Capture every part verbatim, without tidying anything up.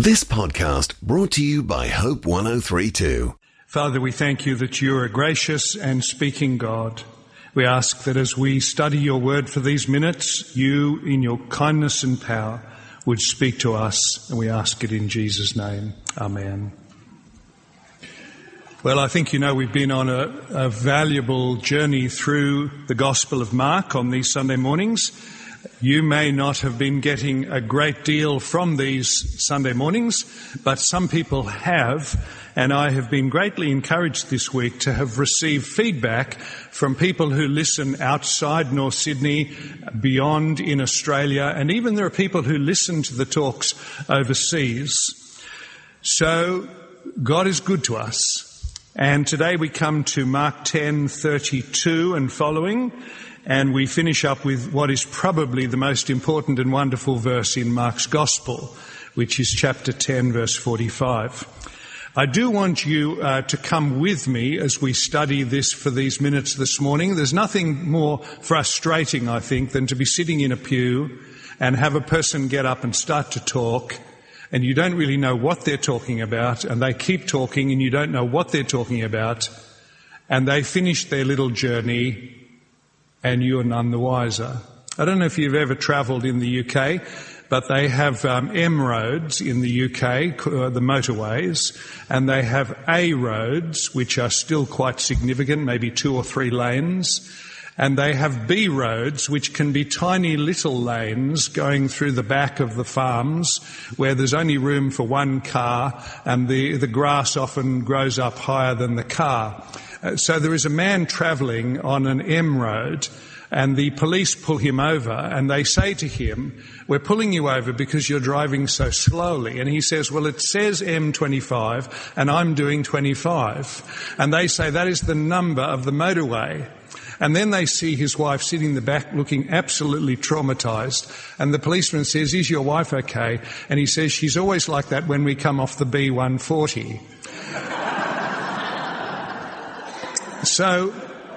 This podcast brought to you by Hope one oh three point two. Father, we thank you that you are a gracious and speaking God. We ask that as we study your word for these minutes, you, in your kindness and power, would speak to us, and we ask it in Jesus' name. Amen. Well, I think you know we've been on a, a valuable journey through the Gospel of Mark on these Sunday mornings. You may not have been getting a great deal from these Sunday mornings, but some people have, and I have been greatly encouraged this week to have received feedback from people who listen outside North Sydney, beyond in Australia, and even there are people who listen to the talks overseas. So God is good to us. And today we come to Mark ten thirty-two and following, and we finish up with what is probably the most important and wonderful verse in Mark's Gospel, which is chapter ten, verse forty-five. I do want you uh, to come with me as we study this for these minutes this morning. There's nothing more frustrating, I think, than to be sitting in a pew and have a person get up and start to talk, and you don't really know what they're talking about, and they keep talking and you don't know what they're talking about, and they finish their little journey and you're none the wiser. I don't know if you've ever travelled in the U K, but they have um, M roads in the U K, uh, the motorways, and they have A roads, which are still quite significant, maybe two or three lanes, and they have B roads, which can be tiny little lanes going through the back of the farms where there's only room for one car, and the, the grass often grows up higher than the car. Uh, so there is a man travelling on an M road, and the police pull him over, and they say to him, "We're pulling you over because you're driving so slowly." And he says, "Well, it says M twenty-five, and I'm doing twenty-five. And they say, "That is the number of the motorway." And then they see his wife sitting in the back looking absolutely traumatised. And the policeman says, "Is your wife okay?" And he says, "She's always like that when we come off the B one forty. So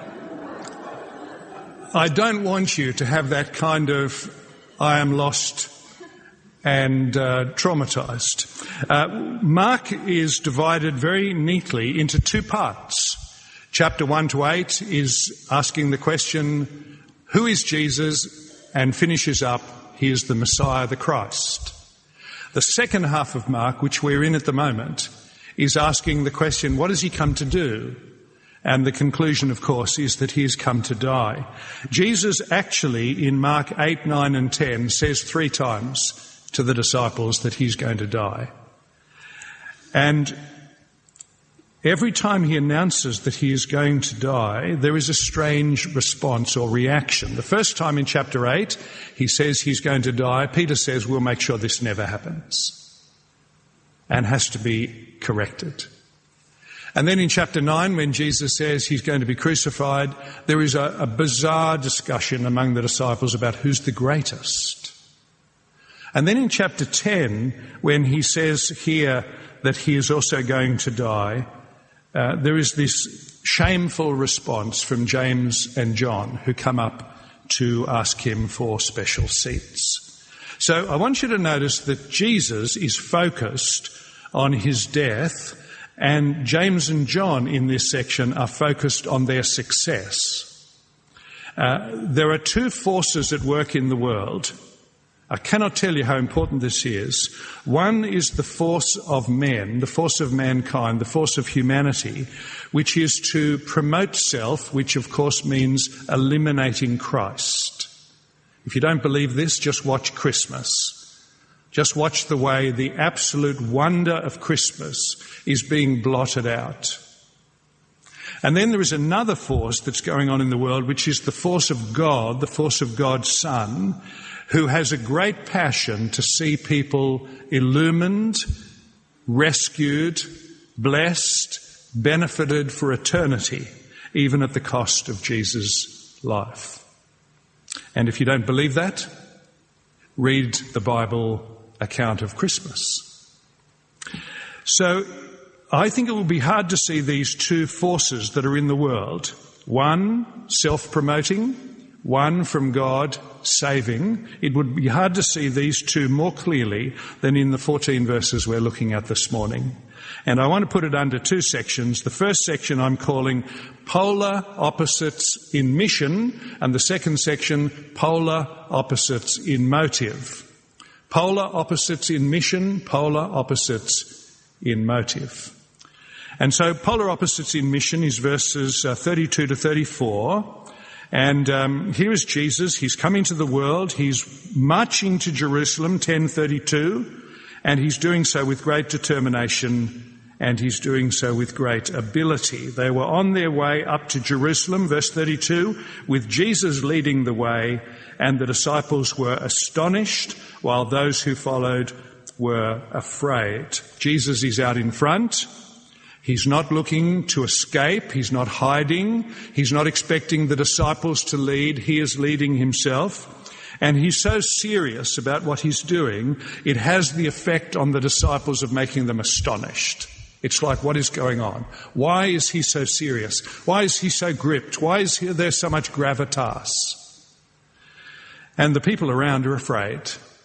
I don't want you to have that kind of "I am lost and uh, traumatised." Uh, Mark is divided very neatly into two parts. Chapter one to eight is asking the question, who is Jesus? And finishes up, he is the Messiah, the Christ. The second half of Mark, which we're in at the moment, is asking the question, what has he come to do? And the conclusion, of course, is that he has come to die. Jesus actually, in Mark eight, nine and ten, says three times to the disciples that he's going to die. And every time he announces that he is going to die, there is a strange response or reaction. The first time in chapter eight, he says he's going to die. Peter says, "We'll make sure this never happens," and has to be corrected. And then in chapter nine, when Jesus says he's going to be crucified, there is a, a bizarre discussion among the disciples about who's the greatest. And then in chapter ten, when he says here that he is also going to die, uh, there is this shameful response from James and John, who come up to ask him for special seats. So I want you to notice that Jesus is focused on his death, and James and John in this section are focused on their success. Uh, there are two forces at work in the world. I cannot tell you how important this is. One is the force of men, the force of mankind, the force of humanity, which is to promote self, which of course means eliminating Christ. If you don't believe this, just watch Christmas. Just watch the way the absolute wonder of Christmas is being blotted out. And then there is another force that's going on in the world, which is the force of God, the force of God's Son, who has a great passion to see people illumined, rescued, blessed, benefited for eternity, even at the cost of Jesus' life. And if you don't believe that, read the Bible account of Christmas. So I think it will be hard to see these two forces that are in the world. One, self-promoting, one from God, saving. It would be hard to see these two more clearly than in the fourteen verses we're looking at this morning. And I want to put it under two sections. The first section I'm calling polar opposites in mission, and the second section, polar opposites in motive. Polar opposites in mission, polar opposites in motive. And so polar opposites in mission is verses uh, thirty-two to thirty-four. And um, here is Jesus. He's come into the world. He's marching to Jerusalem, ten thirty-two, and he's doing so with great determination, and he's doing so with great ability. They were on their way up to Jerusalem, verse thirty-two, with Jesus leading the way, and the disciples were astonished, while those who followed were afraid. Jesus is out in front. He's not looking to escape. He's not hiding. He's not expecting the disciples to lead. He is leading himself. And he's so serious about what he's doing, it has the effect on the disciples of making them astonished. It's like, what is going on? Why is he so serious? Why is he so gripped? Why is there so much gravitas? And the people around are afraid.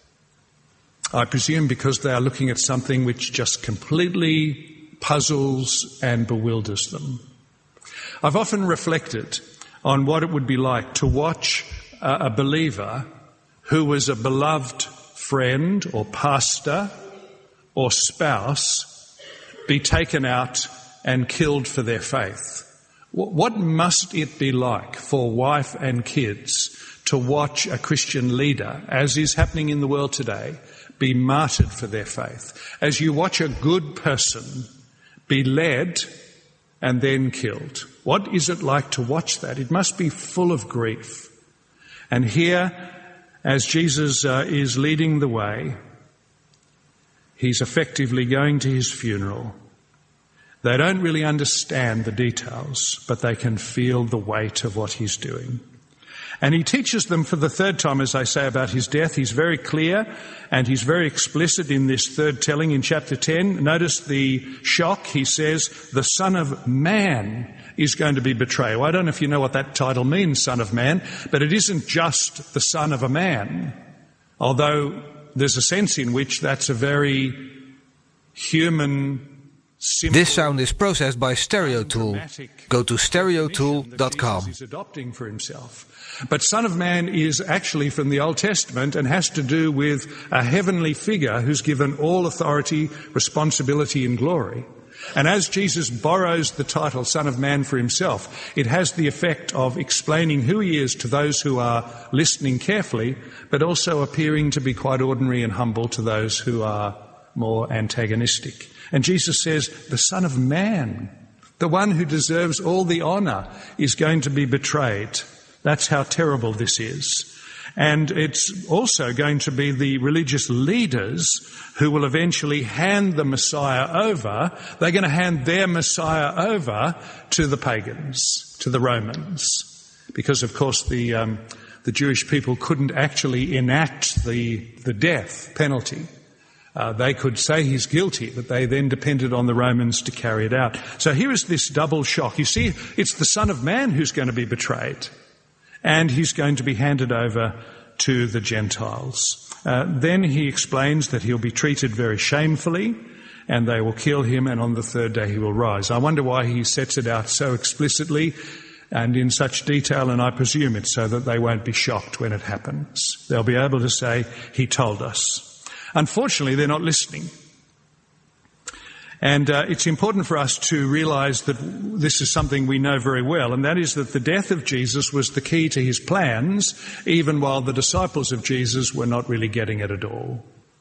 I presume because they are looking at something which just completely puzzles and bewilders them. I've often reflected on what it would be like to watch a, a believer who was a beloved friend or pastor or spouse be taken out and killed for their faith. What must it be like for wife and kids to watch a Christian leader, as is happening in the world today, be martyred for their faith? As you watch a good person be led and then killed. What is it like to watch that? It must be full of grief. And here, as Jesus uh, is leading the way, he's effectively going to his funeral. They don't really understand the details, but they can feel the weight of what he's doing. And he teaches them for the third time, as I say, about his death. He's very clear and he's very explicit in this third telling in chapter ten. Notice the shock. He says, the Son of Man is going to be betrayed. Well, I don't know if you know what that title means, Son of Man, but it isn't just the son of a man, although there's a sense in which that's a very human. This sound is processed by Stereo Tool. Go to stereo tool dot com. He's adopting for himself. But Son of Man is actually from the Old Testament and has to do with a heavenly figure who's given all authority, responsibility and glory. And as Jesus borrows the title Son of Man for himself, it has the effect of explaining who he is to those who are listening carefully, but also appearing to be quite ordinary and humble to those who are more antagonistic. And Jesus says, the Son of Man, the one who deserves all the honour, is going to be betrayed. That's how terrible this is. And it's also going to be the religious leaders who will eventually hand the Messiah over. They're going to hand their Messiah over to the pagans, to the Romans. Because, of course, the um, the Jewish people couldn't actually enact the, the death penalty. Uh, they could say he's guilty, but they then depended on the Romans to carry it out. So here is this double shock. You see, it's the Son of Man who's going to be betrayed, and he's going to be handed over to the Gentiles. Uh, then he explains that he'll be treated very shamefully, and they will kill him, and on the third day he will rise. I wonder why he sets it out so explicitly and in such detail, and I presume it's so that they won't be shocked when it happens. They'll be able to say, he told us. Unfortunately, they're not listening. And uh, it's important for us to realise that this is something we know very well, and that is that the death of Jesus was the key to his plans, even while the disciples of Jesus were not really getting it at all.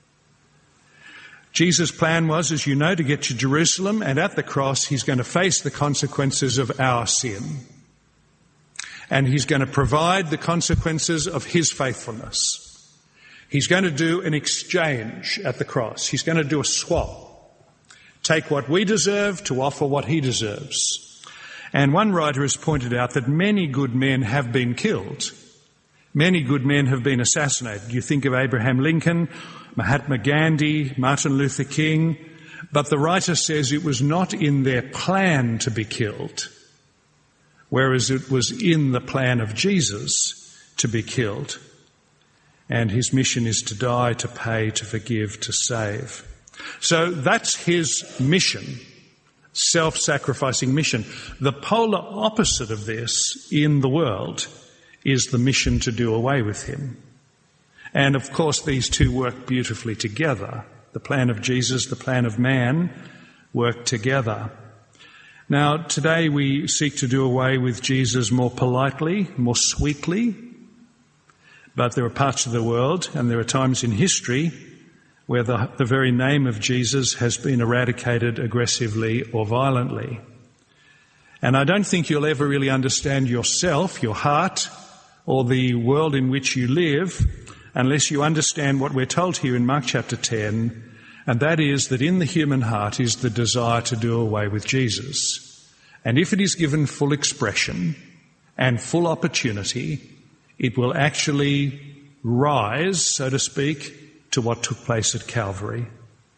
Jesus' plan was, as you know, to get to Jerusalem, and at the cross he's going to face the consequences of our sin. And he's going to provide the consequences of his faithfulness. He's going to do an exchange at the cross. He's going to do a swap. Take what we deserve to offer what he deserves. And one writer has pointed out that many good men have been killed. Many good men have been assassinated. You think of Abraham Lincoln, Mahatma Gandhi, Martin Luther King. But the writer says it was not in their plan to be killed, whereas it was in the plan of Jesus to be killed. And his mission is to die, to pay, to forgive, to save. So that's his mission, self-sacrificing mission. The polar opposite of this in the world is the mission to do away with him. And of course these two work beautifully together. The plan of Jesus, the plan of man work together. Now today we seek to do away with Jesus more politely, more sweetly. But there are parts of the world, and there are times in history, where the, the very name of Jesus has been eradicated aggressively or violently. And I don't think you'll ever really understand yourself, your heart, or the world in which you live, unless you understand what we're told here in Mark chapter ten, and that is that in the human heart is the desire to do away with Jesus. And if it is given full expression and full opportunity, it will actually rise, so to speak, to what took place at Calvary.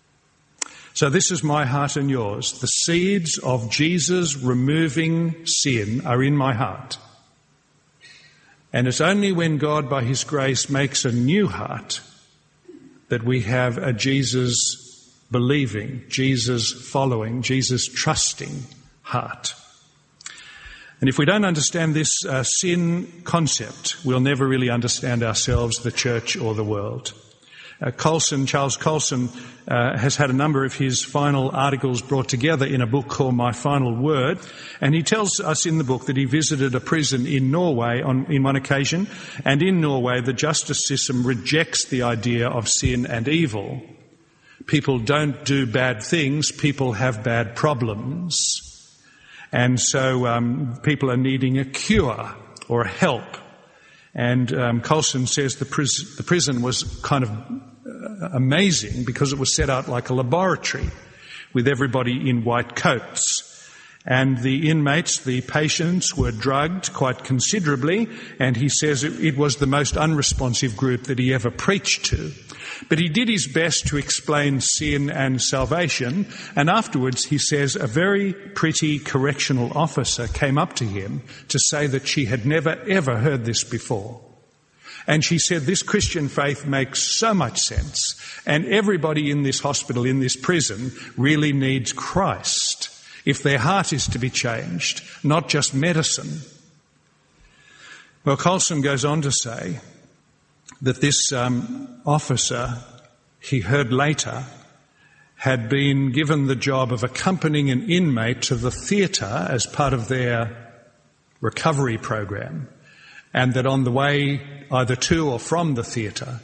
So this is my heart and yours. The seeds of Jesus removing sin are in my heart. And it's only when God, by his grace, makes a new heart that we have a Jesus believing, Jesus following, Jesus trusting heart. And if we don't understand this uh, sin concept, we'll never really understand ourselves, the church, or the world. Uh, Colson, Charles Colson, uh, has had a number of his final articles brought together in a book called My Final Word. And he tells us in the book that he visited a prison in Norway on, in one occasion. And in Norway, the justice system rejects the idea of sin and evil. People don't do bad things, people have bad problems. And so um, people are needing a cure or a help. And um, Colson says the, pris- the prison was kind of uh, amazing because it was set out like a laboratory with everybody in white coats. And the inmates, the patients, were drugged quite considerably, and he says it, it was the most unresponsive group that he ever preached to. But he did his best to explain sin and salvation, and afterwards he says a very pretty correctional officer came up to him to say that she had never ever heard this before. And she said, this Christian faith makes so much sense, and everybody in this hospital, in this prison, really needs Christ if their heart is to be changed, not just medicine. Well, Colson goes on to say that this um, officer, he heard later, had been given the job of accompanying an inmate to the theatre as part of their recovery program, and that on the way either to or from the theatre,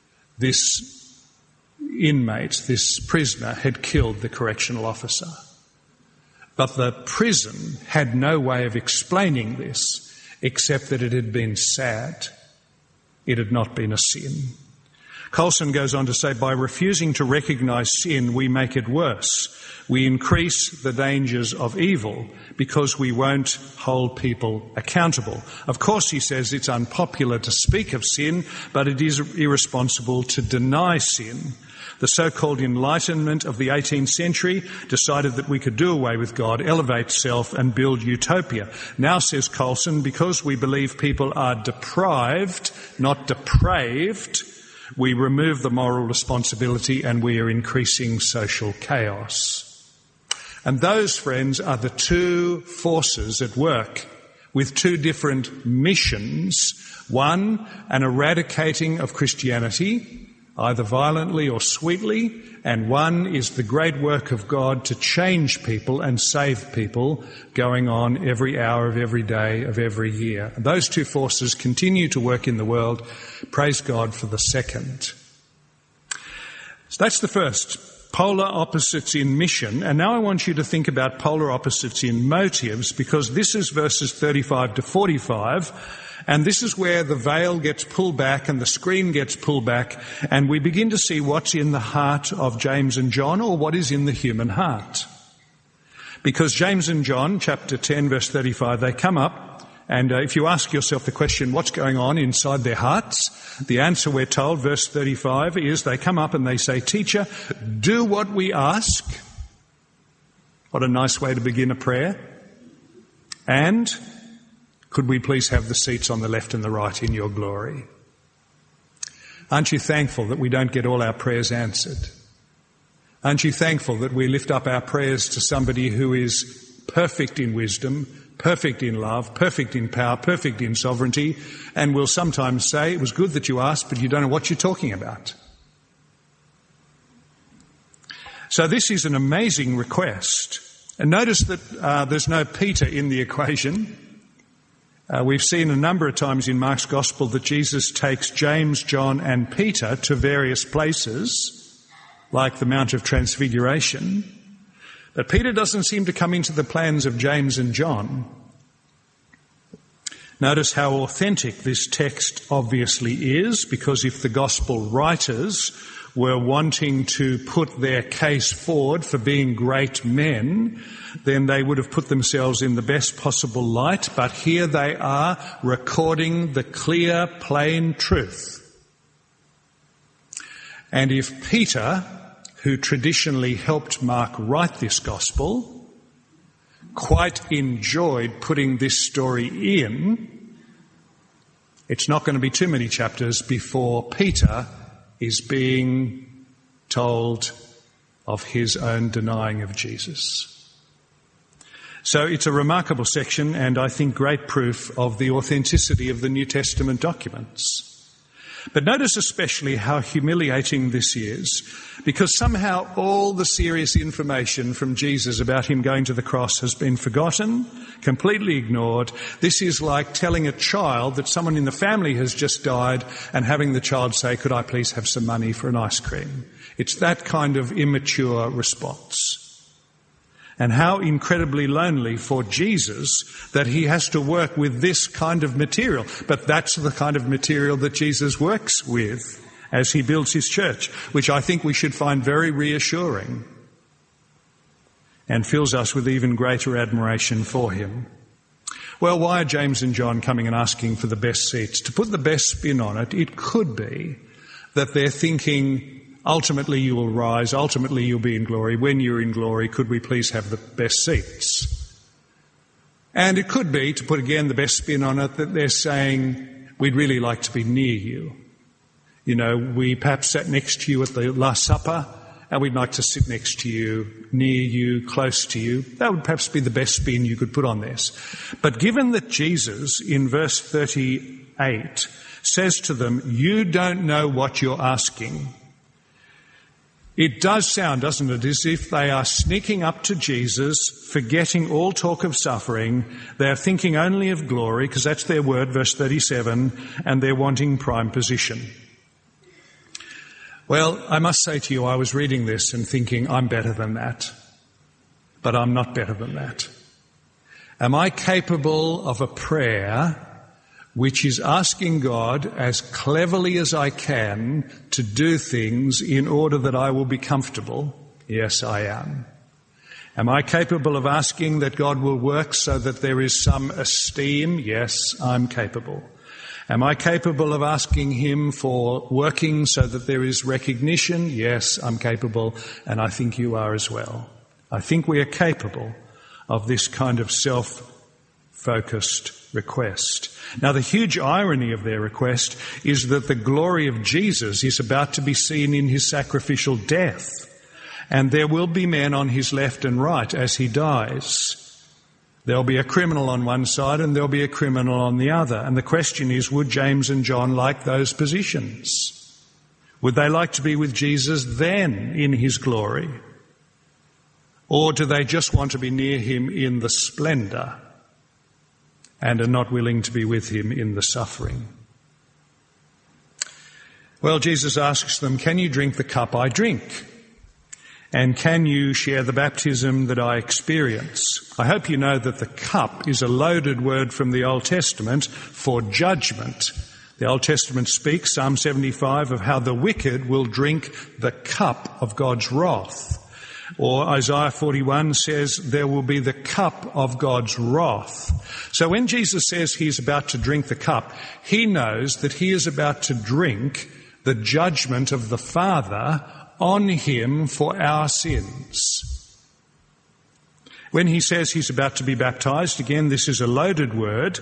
this inmate, this prisoner, had killed the correctional officer. But the prison had no way of explaining this except that it had been sad. It had not been a sin. Colson goes on to say, by refusing to recognise sin, we make it worse. We increase the dangers of evil because we won't hold people accountable. Of course, he says, it's unpopular to speak of sin, but it is irresponsible to deny sin. The so-called Enlightenment of the eighteenth century decided that we could do away with God, elevate self and build utopia. Now, says Colson, because we believe people are deprived, not depraved, we remove the moral responsibility and we are increasing social chaos. And those, friends, are the two forces at work with two different missions. One, an eradicating of Christianity, either violently or sweetly, and one is the great work of God to change people and save people going on every hour of every day of every year. And those two forces continue to work in the world. Praise God for the second. So that's the first. Polar opposites in mission. And now I want you to think about polar opposites in motives, because this is verses thirty-five to forty-five. And this is where the veil gets pulled back and the screen gets pulled back, and we begin to see what's in the heart of James and John, or what is in the human heart. Because James and John, chapter ten, verse thirty-five, they come up, and uh, if you ask yourself the question, what's going on inside their hearts? The answer, we're told, verse thirty-five, is they come up and they say, Teacher, do what we ask. What a nice way to begin a prayer. And could we please have the seats on the left and the right in your glory? Aren't you thankful that we don't get all our prayers answered? Aren't you thankful that we lift up our prayers to somebody who is perfect in wisdom, perfect in love, perfect in power, perfect in sovereignty, and will sometimes say, it was good that you asked, but you don't know what you're talking about. So this is an amazing request. And notice that uh, there's no Peter in the equation. Uh, we've seen a number of times in Mark's Gospel that Jesus takes James, John and Peter to various places, like the Mount of Transfiguration. But Peter doesn't seem to come into the plans of James and John. Notice how authentic this text obviously is, because if the Gospel writers were wanting to put their case forward for being great men, then they would have put themselves in the best possible light. But here they are recording the clear, plain truth. And if Peter, who traditionally helped Mark write this Gospel, quite enjoyed putting this story in, it's not going to be too many chapters before Peter is being told of his own denying of Jesus. So it's a remarkable section, and I think great proof of the authenticity of the New Testament documents. But notice especially how humiliating this is, because somehow all the serious information from Jesus about him going to the cross has been forgotten, completely ignored. This is like telling a child that someone in the family has just died and having the child say, could I please have some money for an ice cream? It's that kind of immature response. And how incredibly lonely for Jesus that he has to work with this kind of material. But that's the kind of material that Jesus works with as he builds his church, which I think we should find very reassuring and fills us with even greater admiration for him. Well, why are James and John coming and asking for the best seats? To put the best spin on it, it could be that they're thinking, ultimately you will rise, ultimately you'll be in glory. When you're in glory, could we please have the best seats? And it could be, to put again the best spin on it, that they're saying, we'd really like to be near you. You know, we perhaps sat next to you at the Last Supper, and we'd like to sit next to you, near you, close to you. That would perhaps be the best spin you could put on this. But given that Jesus, in verse thirty-eight, says to them, you don't know what you're asking, it does sound, doesn't it, as if they are sneaking up to Jesus, forgetting all talk of suffering. They're thinking only of glory, because that's their word, verse thirty-seven, and they're wanting prime position. Well, I must say to you, I was reading this and thinking, I'm better than that. But I'm not better than that. Am I capable of a prayer which is asking God as cleverly as I can to do things in order that I will be comfortable? Yes, I am. Am I capable of asking that God will work so that there is some esteem? Yes, I'm capable. Am I capable of asking him for working so that there is recognition? Yes, I'm capable, and I think you are as well. I think we are capable of this kind of self-focused request. Now, the huge irony of their request is that the glory of Jesus is about to be seen in his sacrificial death, and there will be men on his left and right as he dies. There'll be a criminal on one side and there'll be a criminal on the other. And the question is, would James and John like those positions? Would they like to be with Jesus then in his glory? Or do they just want to be near him in the splendour and are not willing to be with him in the suffering? Well, Jesus asks them, can you drink the cup I drink? And can you share the baptism that I experience? I hope you know that the cup is a loaded word from the Old Testament for judgment. The Old Testament speaks, Psalm seventy-five, of how the wicked will drink the cup of God's wrath. Or Isaiah forty-one says there will be the cup of God's wrath. So when Jesus says he's about to drink the cup, he knows that he is about to drink the judgment of the Father on him for our sins. When he says he's about to be baptized, again, this is a loaded word,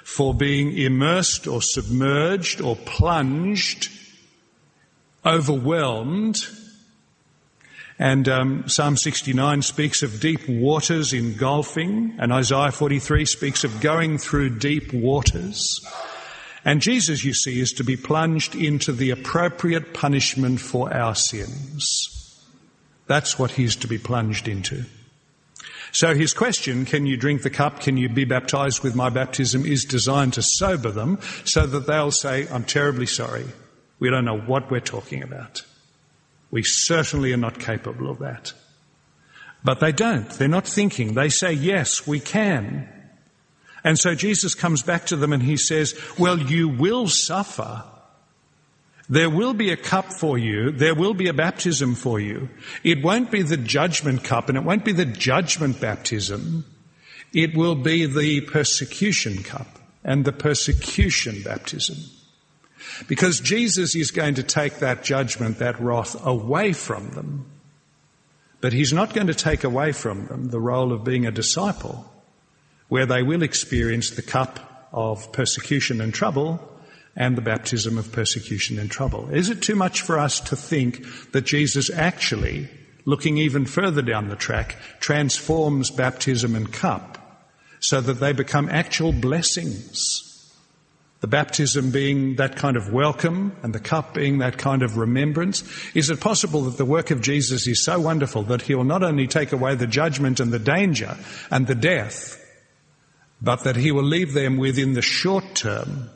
for being immersed or submerged or plunged, overwhelmed. And um, Psalm sixty-nine speaks of deep waters engulfing, and Isaiah forty-three speaks of going through deep waters. And Jesus, you see, is to be plunged into the appropriate punishment for our sins. That's what he's to be plunged into. So his question, can you drink the cup, can you be baptized with my baptism, is designed to sober them so that they'll say, I'm terribly sorry. We don't know what we're talking about. We certainly are not capable of that. But they don't. They're not thinking. They say, yes, we can. And so Jesus comes back to them and he says, well, you will suffer. There will be a cup for you. There will be a baptism for you. It won't be the judgment cup and it won't be the judgment baptism. It will be the persecution cup and the persecution baptism. Because Jesus is going to take that judgment, that wrath away from them. But he's not going to take away from them the role of being a disciple, where they will experience the cup of persecution and trouble and the baptism of persecution and trouble. Is it too much for us to think that Jesus actually, looking even further down the track, transforms baptism and cup so that they become actual blessings? The baptism being that kind of welcome and the cup being that kind of remembrance. Is it possible that the work of Jesus is so wonderful that he will not only take away the judgment and the danger and the death, but that he will leave them within the short term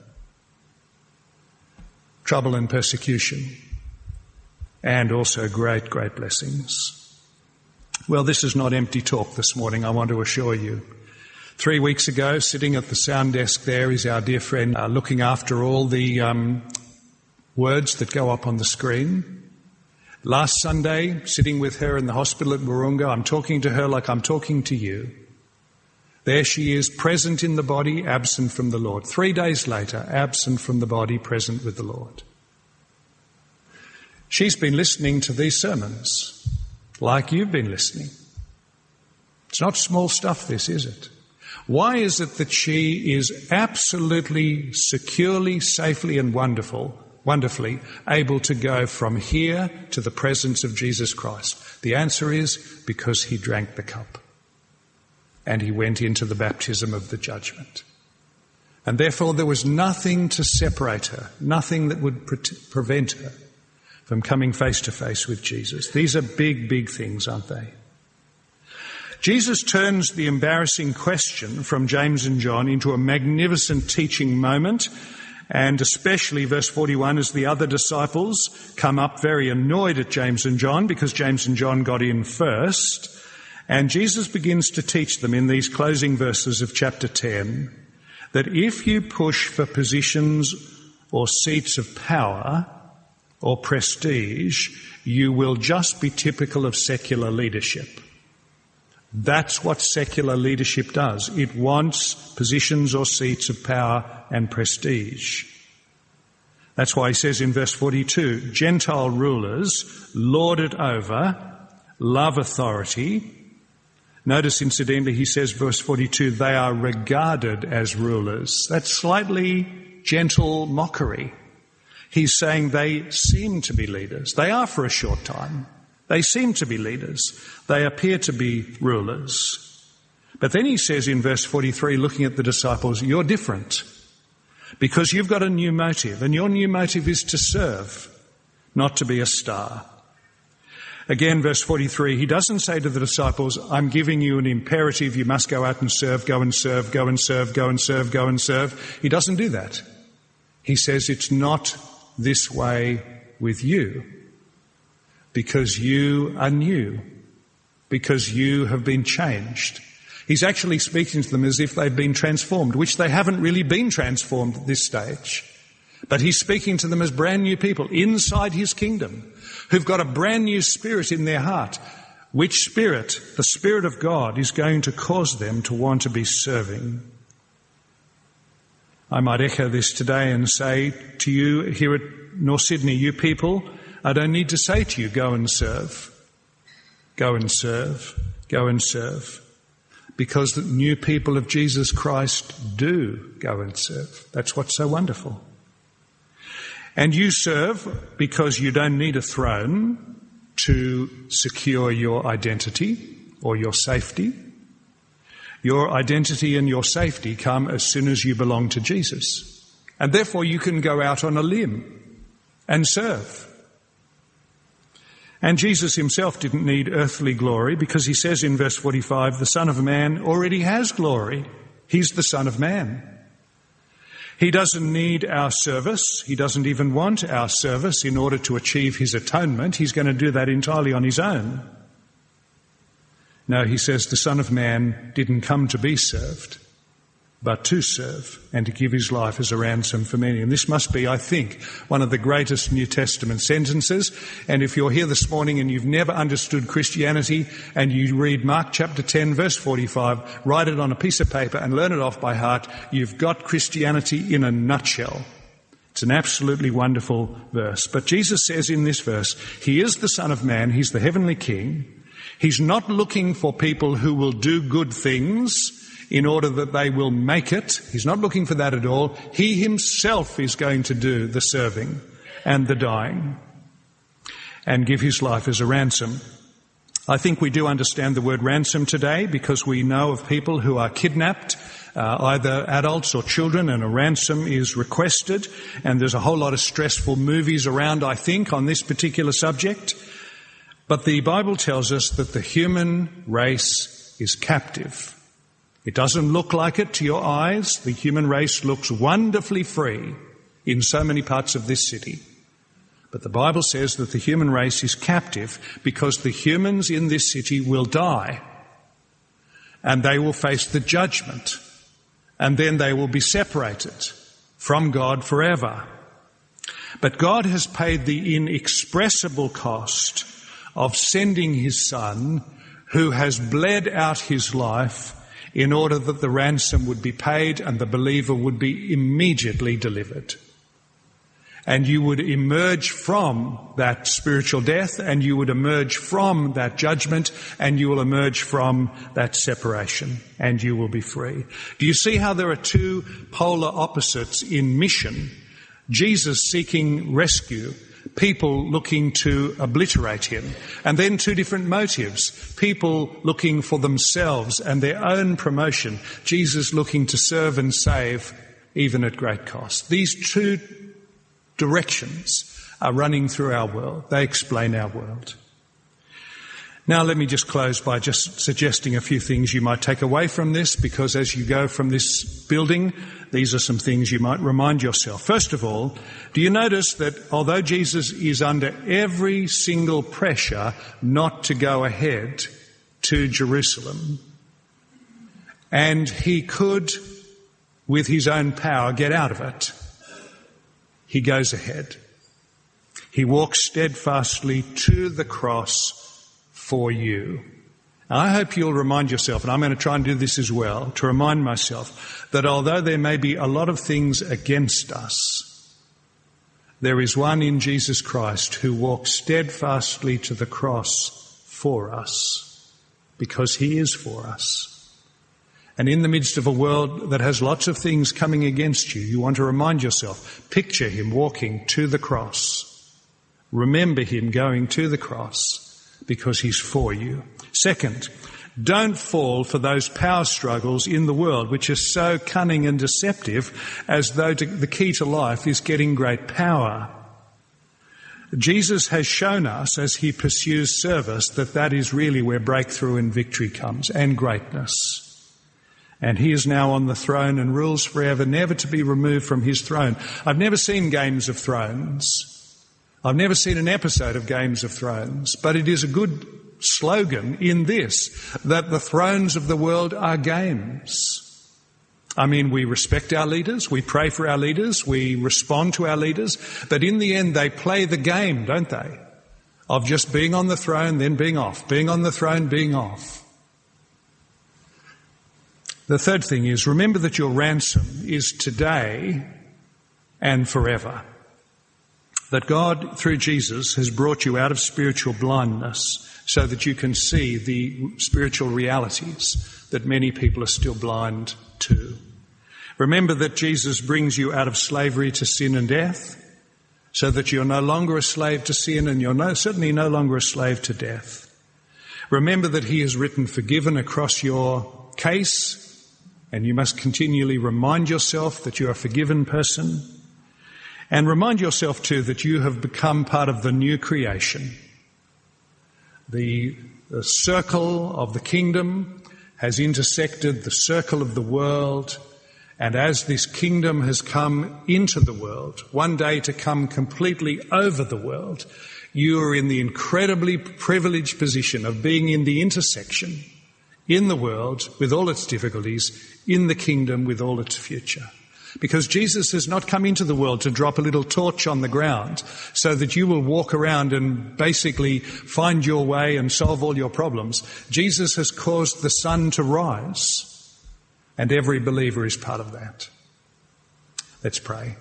trouble and persecution and also great, great blessings? Well, this is not empty talk this morning, I want to assure you. Three weeks ago, sitting at the sound desk there is our dear friend uh, looking after all the um, words that go up on the screen. Last Sunday, sitting with her in the hospital at Wahroonga, I'm talking to her like I'm talking to you. There she is, present in the body, absent from the Lord. Three days later, absent from the body, present with the Lord. She's been listening to these sermons like you've been listening. It's not small stuff, this, is it? Why is it that she is absolutely, securely, safely and wonderful, wonderfully able to go from here to the presence of Jesus Christ? The answer is because he drank the cup and he went into the baptism of the judgment. And therefore there was nothing to separate her, nothing that would pre- prevent her from coming face to face with Jesus. These are big, big things, aren't they? Jesus turns the embarrassing question from James and John into a magnificent teaching moment, and especially verse forty-one, as the other disciples come up very annoyed at James and John because James and John got in first, and Jesus begins to teach them in these closing verses of chapter ten that if you push for positions or seats of power or prestige, you will just be typical of secular leadership. That's what secular leadership does. It wants positions or seats of power and prestige. That's why he says in verse forty-two, Gentile rulers lord it over, love authority. Notice incidentally he says, verse forty-two, they are regarded as rulers. That's slightly gentle mockery. He's saying they seem to be leaders. They are for a short time. They seem to be leaders. They appear to be rulers. But then he says in verse forty-three, looking at the disciples, you're different because you've got a new motive, and your new motive is to serve, not to be a star. Again, verse forty-three, he doesn't say to the disciples, I'm giving you an imperative, you must go out and serve, go and serve, go and serve, go and serve, go and serve. He doesn't do that. He says it's not this way with you. Because you are new, because you have been changed. He's actually speaking to them as if they've been transformed, which they haven't really been transformed at this stage. But he's speaking to them as brand new people inside his kingdom, who've got a brand new spirit in their heart. Which spirit, the Spirit of God, is going to cause them to want to be serving. I might echo this today and say to you here at North Sydney, you people, I don't need to say to you, go and serve, go and serve, go and serve. because the new people of Jesus Christ do go and serve. That's what's so wonderful. And you serve because you don't need a throne to secure your identity or your safety. Your identity and your safety come as soon as you belong to Jesus. And therefore you can go out on a limb and serve. And Jesus himself didn't need earthly glory because he says in verse forty-five, the Son of Man already has glory. He's the Son of Man. He doesn't need our service. He doesn't even want our service in order to achieve his atonement. He's going to do that entirely on his own. No, he says the Son of Man didn't come to be served, but to serve and to give his life as a ransom for many. And this must be, I think, one of the greatest New Testament sentences. And if you're here this morning and you've never understood Christianity and you read Mark chapter ten, verse forty-five, write it on a piece of paper and learn it off by heart, you've got Christianity in a nutshell. It's an absolutely wonderful verse. But Jesus says in this verse, he is the Son of Man, he's the heavenly King. He's not looking for people who will do good things in order that they will make it. He's not looking for that at all. He himself is going to do the serving and the dying and give his life as a ransom. I think we do understand the word ransom today because we know of people who are kidnapped, uh, either adults or children, and a ransom is requested. And there's a whole lot of stressful movies around, I think, on this particular subject. But the Bible tells us that the human race is captive. It doesn't look like it to your eyes. The human race looks wonderfully free in so many parts of this city. But the Bible says that the human race is captive because the humans in this city will die and they will face the judgment and then they will be separated from God forever. But God has paid the inexpressible cost of sending his Son, who has bled out his life in order that the ransom would be paid and the believer would be immediately delivered. And you would emerge from that spiritual death and you would emerge from that judgment and you will emerge from that separation and you will be free. Do you see how there are two polar opposites in mission? Jesus seeking rescue, people looking to obliterate him, and then two different motives, people looking for themselves and their own promotion, Jesus looking to serve and save even at great cost. These two directions are running through our world. They explain our world. Now let me just close by just suggesting a few things you might take away from this, because as you go from this building, these are some things you might remind yourself. First of all, do you notice that although Jesus is under every single pressure not to go ahead to Jerusalem, and he could, with his own power, get out of it, he goes ahead. He walks steadfastly to the cross for you. And I hope you'll remind yourself, and I'm going to try and do this as well, to remind myself that although there may be a lot of things against us, there is one in Jesus Christ who walks steadfastly to the cross for us, because he is for us. And in the midst of a world that has lots of things coming against you, you want to remind yourself, picture him walking to the cross. Remember him going to the cross, because he's for you. Second, don't fall for those power struggles in the world which are so cunning and deceptive, as though to, the key to life is getting great power. Jesus has shown us as he pursues service that that is really where breakthrough and victory comes, and greatness. And he is now on the throne and rules forever, never to be removed from his throne. I've never seen Games of Thrones. I've never seen an episode of Games of Thrones, but it is a good slogan in this, that the thrones of the world are games. I mean, we respect our leaders, we pray for our leaders, we respond to our leaders, but in the end they play the game, don't they? Of just being on the throne, then being off, being on the throne, being off. The third thing is, remember that your ransom is today and forever. That God, through Jesus, has brought you out of spiritual blindness so that you can see the spiritual realities that many people are still blind to. Remember that Jesus brings you out of slavery to sin and death, so that you're no longer a slave to sin and you're no, certainly no longer a slave to death. Remember that he has written forgiven across your case, and you must continually remind yourself that you're a forgiven person. And remind yourself too that you have become part of the new creation. The, the circle of the kingdom has intersected the circle of the world, and as this kingdom has come into the world, one day to come completely over the world, you are in the incredibly privileged position of being in the intersection, in the world with all its difficulties, in the kingdom with all its future. Because Jesus has not come into the world to drop a little torch on the ground so that you will walk around and basically find your way and solve all your problems. Jesus has caused the sun to rise, and every believer is part of that. Let's pray.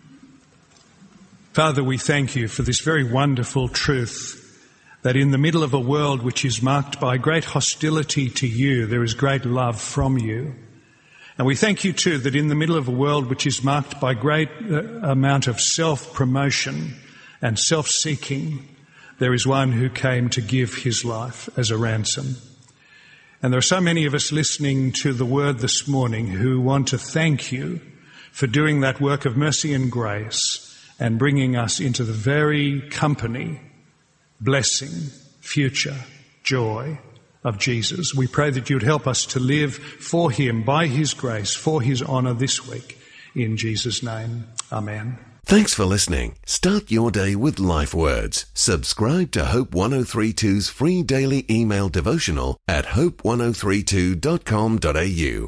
Father, we thank you for this very wonderful truth that in the middle of a world which is marked by great hostility to you, there is great love from you. And we thank you too that in the middle of a world which is marked by great uh, amount of self-promotion and self-seeking, there is one who came to give his life as a ransom. And there are so many of us listening to the word this morning who want to thank you for doing that work of mercy and grace and bringing us into the very company, blessing, future, joy of Jesus. We pray that you'd help us to live for him, by his grace, for his honour this week. In Jesus' name, amen. Thanks for listening. Start your day with Life Words. Subscribe to Hope ten thirty-two's free daily email devotional at hope ten thirty-two dot com dot a u.